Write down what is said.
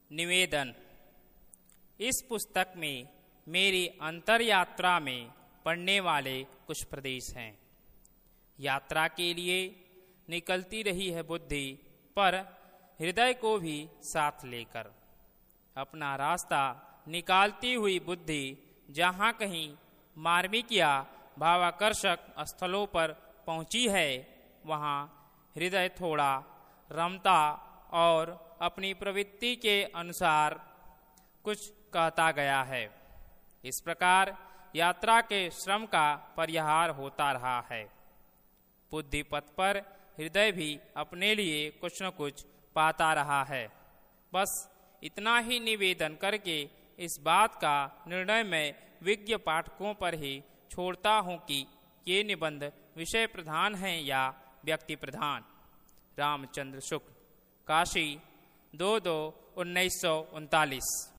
निवेदन। इस पुस्तक में मेरी अंतर यात्रा में पढ़ने वाले कुछ प्रदेश हैं। यात्रा के लिए निकलती रही है बुद्धि, पर हृदय को भी साथ लेकर। अपना रास्ता निकालती हुई बुद्धि जहाँ कहीं मार्मिक या भावाकर्षक स्थलों पर पहुँची है, वहाँ हृदय थोड़ा रमता और अपनी प्रवृत्ति के अनुसार कुछ कहता गया है। इस प्रकार यात्रा के श्रम का परिहार होता रहा है। बुद्धि पथ पर हृदय भी अपने लिए कुछ न कुछ पाता रहा है। बस इतना ही निवेदन करके इस बात का निर्णय मैं विज्ञ पाठकों पर ही छोड़ता हूँ कि ये निबंध विषय प्रधान हैं या व्यक्ति प्रधान। रामचंद्र शुक्ल, काशी 2/2/1939।